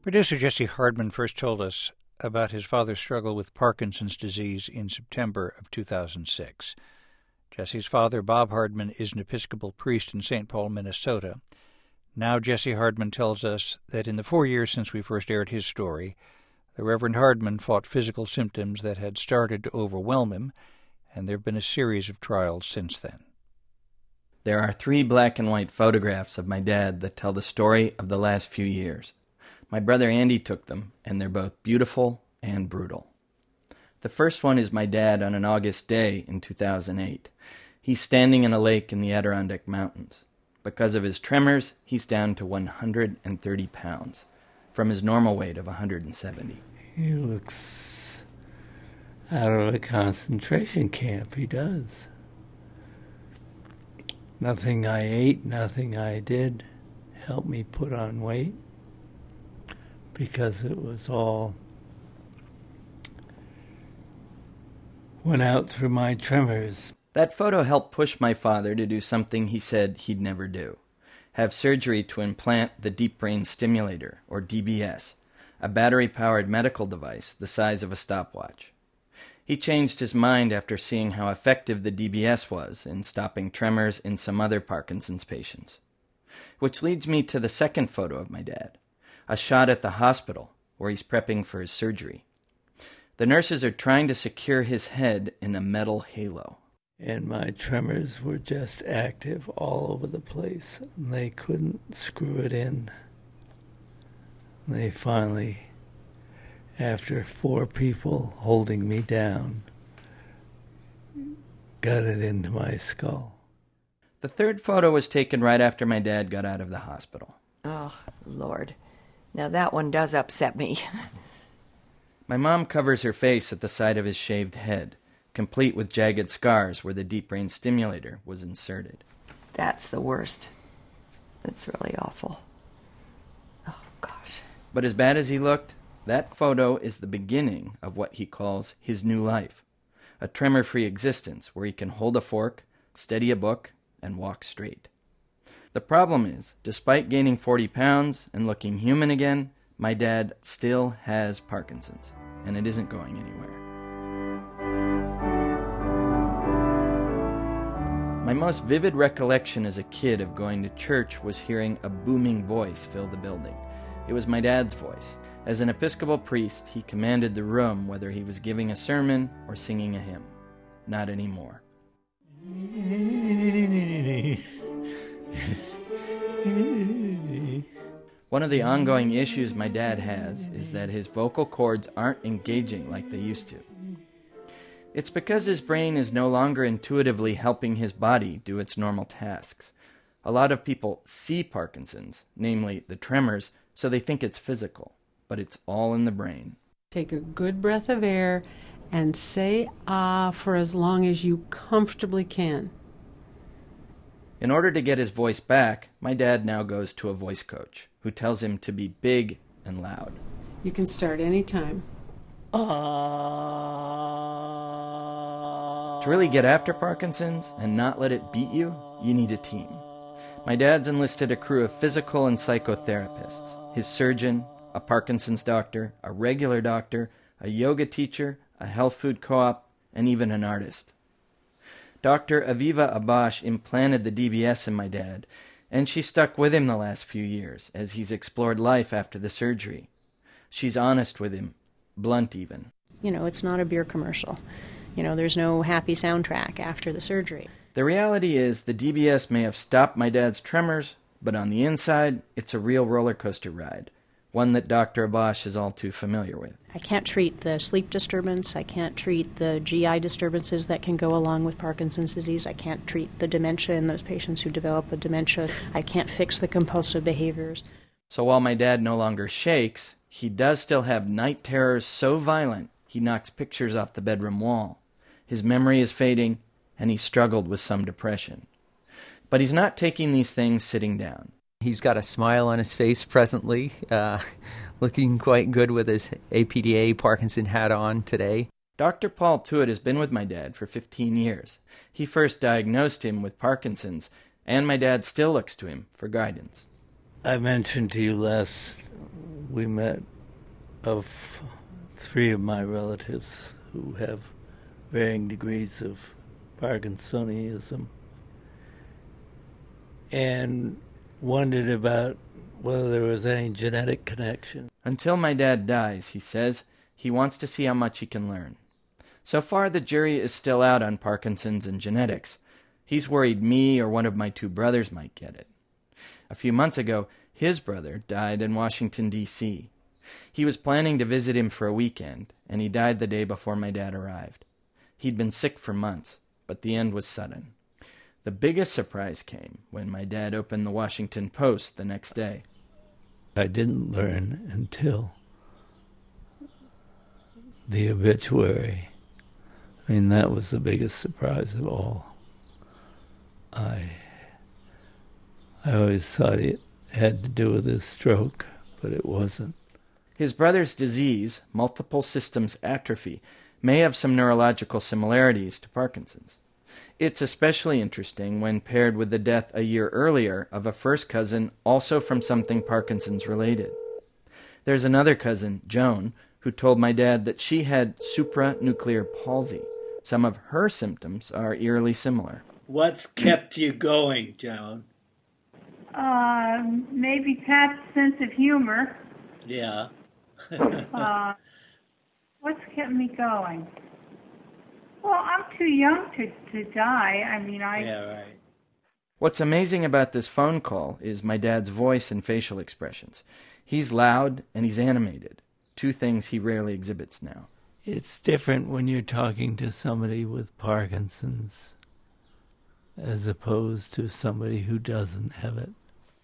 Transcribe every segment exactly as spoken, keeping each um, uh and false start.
Producer Jesse Hardman first told us about his father's struggle with Parkinson's disease in September of two thousand six. Jesse's father, Bob Hardman, is an Episcopal priest in Saint Paul, Minnesota. Now Jesse Hardman tells us that in the four years since we first aired his story, the Reverend Hardman fought physical symptoms that had started to overwhelm him, and there have been a series of trials since then. There are three black and white photographs of my dad that tell the story of the last few years. My brother Andy took them, and they're both beautiful and brutal. The first one is my dad on an August day in two thousand eight. He's standing in a lake in the Adirondack Mountains. Because of his tremors, he's down to one hundred thirty pounds, from his normal weight of one hundred seventy. He looks out of a concentration camp, he does. Nothing I ate, nothing I did helped me put on weight, because it was all went out through my tremors. That photo helped push my father to do something he said he'd never do. Have surgery to implant the deep brain stimulator, or D B S, a battery-powered medical device the size of a stopwatch. He changed his mind after seeing how effective the D B S was in stopping tremors in some other Parkinson's patients. Which leads me to the second photo of my dad, a shot at the hospital where he's prepping for his surgery. The nurses are trying to secure his head in a metal halo. And my tremors were just active all over the place. And they couldn't screw it in. They finally, after four people holding me down, got it into my skull. The third photo was taken right after my dad got out of the hospital. Oh, Lord. Now that one does upset me. My mom covers her face at the side of his shaved head, complete with jagged scars where the deep brain stimulator was inserted. That's the worst. That's really awful. Oh, gosh. But as bad as he looked, that photo is the beginning of what he calls his new life, a tremor-free existence where he can hold a fork, steady a book, and walk straight. The problem is, despite gaining forty pounds and looking human again, my dad still has Parkinson's, and it isn't going anywhere. My most vivid recollection as a kid of going to church was hearing a booming voice fill the building. It was my dad's voice. As an Episcopal priest, he commanded the room whether he was giving a sermon or singing a hymn. Not anymore. One of the ongoing issues my dad has is that his vocal cords aren't engaging like they used to. It's because his brain is no longer intuitively helping his body do its normal tasks. A lot of people see Parkinson's, namely the tremors, so they think it's physical, but it's all in the brain. Take a good breath of air and say ah for as long as you comfortably can. In order to get his voice back, my dad now goes to a voice coach who tells him to be big and loud. You can start any time. Uh... To really get after Parkinson's and not let it beat you, you need a team. My dad's enlisted a crew of physical and psychotherapists, his surgeon, a Parkinson's doctor, a regular doctor, a yoga teacher, a health food co-op, and even an artist. Doctor Aviva Abash implanted the D B S in my dad, and she stuck with him the last few years as he's explored life after the surgery. She's honest with him, blunt even. You know, it's not a beer commercial. You know, there's no happy soundtrack after the surgery. The reality is the D B S may have stopped my dad's tremors, but on the inside, it's a real roller coaster ride, one that Doctor Abash is all too familiar with. I can't treat the sleep disturbance. I can't treat the G I disturbances that can go along with Parkinson's disease. I can't treat the dementia in those patients who develop a dementia. I can't fix the compulsive behaviors. So while my dad no longer shakes, he does still have night terrors so violent he knocks pictures off the bedroom wall. His memory is fading, and he struggled with some depression. But he's not taking these things sitting down. He's got a smile on his face presently, uh, looking quite good with his A P D A Parkinson hat on today. Doctor Paul Tuitt has been with my dad for fifteen years. He first diagnosed him with Parkinson's, and my dad still looks to him for guidance. I mentioned to you last we met of three of my relatives who have varying degrees of Parkinsonism, and wondered about whether there was any genetic connection. Until my dad dies, he says, he wants to see how much he can learn. So far, the jury is still out on Parkinson's and genetics. He's worried me or one of my two brothers might get it. A few months ago, his brother died in Washington, D C He was planning to visit him for a weekend, and he died the day before my dad arrived. He'd been sick for months, but the end was sudden. The biggest surprise came when my dad opened the Washington Post the next day. I didn't learn until the obituary. I mean, that was the biggest surprise of all. I I always thought it had to do with his stroke, but it wasn't. His brother's disease, multiple systems atrophy, may have some neurological similarities to Parkinson's. It's especially interesting when paired with the death a year earlier of a first cousin also from something Parkinson's related. There's another cousin, Joan, who told my dad that she had supranuclear palsy. Some of her symptoms are eerily similar. What's kept you going, Joan? Uh, maybe Pat's sense of humor. Yeah. uh, what's kept me going? Well, I'm too young to, to die. I mean, I... Yeah, right. What's amazing about this phone call is my dad's voice and facial expressions. He's loud and he's animated, two things he rarely exhibits now. It's different when you're talking to somebody with Parkinson's as opposed to somebody who doesn't have it.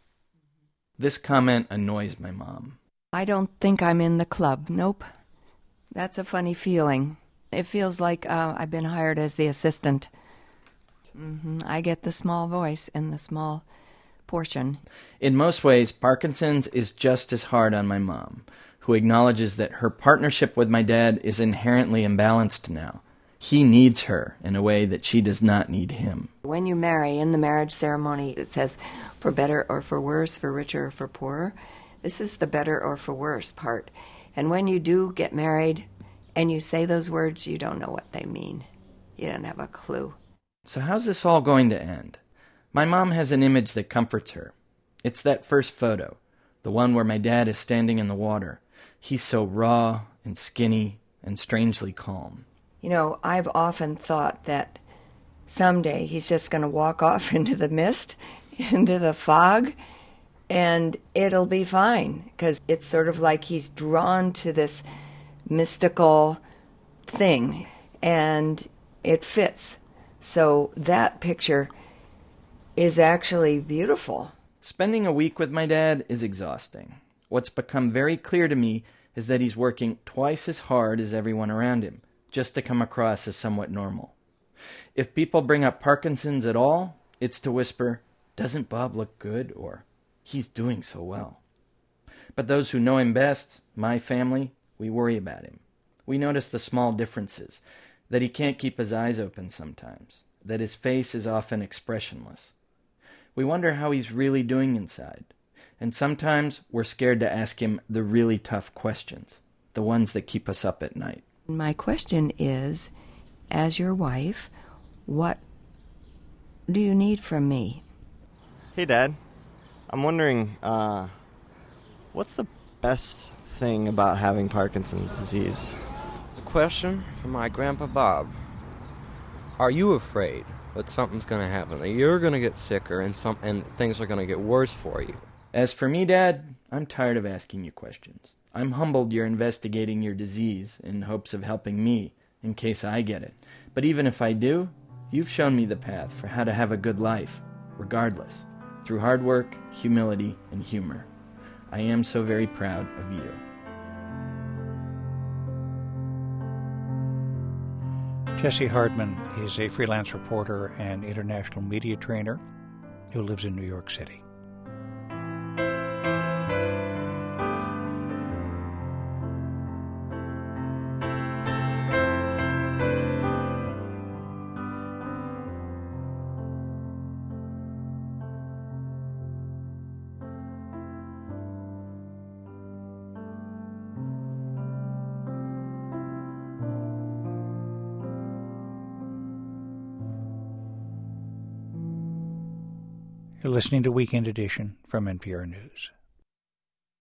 This comment annoys my mom. I don't think I'm in the club. Nope. That's a funny feeling. It feels like uh, I've been hired as the assistant. Mm-hmm. I get the small voice and the small portion. In most ways, Parkinson's is just as hard on my mom, who acknowledges that her partnership with my dad is inherently imbalanced now. He needs her in a way that she does not need him. When you marry, in the marriage ceremony, it says for better or for worse, for richer or for poorer. This is the better or for worse part. And when you do get married and you say those words, you don't know what they mean. You don't have a clue. So how's this all going to end? My mom has an image that comforts her. It's that first photo, the one where my dad is standing in the water. He's so raw and skinny and strangely calm. You know, I've often thought that someday he's just going to walk off into the mist, into the fog, and it'll be fine, because it's sort of like he's drawn to this mystical thing, and it fits. So that picture is actually beautiful. Spending a week with my dad is exhausting. What's become very clear to me is that he's working twice as hard as everyone around him, just to come across as somewhat normal. If people bring up Parkinson's at all, it's to whisper, "Doesn't Bob look good?" or "He's doing so well." But those who know him best, my family, we worry about him. We notice the small differences, that he can't keep his eyes open sometimes, that his face is often expressionless. We wonder how he's really doing inside, and sometimes we're scared to ask him the really tough questions, the ones that keep us up at night. My question is, as your wife, what do you need from me? Hey, Dad. I'm wondering, uh, what's the best thing about having Parkinson's disease? It's a question for my Grandpa Bob. Are you afraid that something's going to happen, that you're going to get sicker and some and things are going to get worse for you? As for me, Dad, I'm tired of asking you questions. I'm humbled you're investigating your disease in hopes of helping me in case I get it. But even if I do, you've shown me the path for how to have a good life, regardless, through hard work, humility, and humor. I am so very proud of you. Jesse Hardman is a freelance reporter and international media trainer who lives in New York City. You're listening to Weekend Edition from N P R News.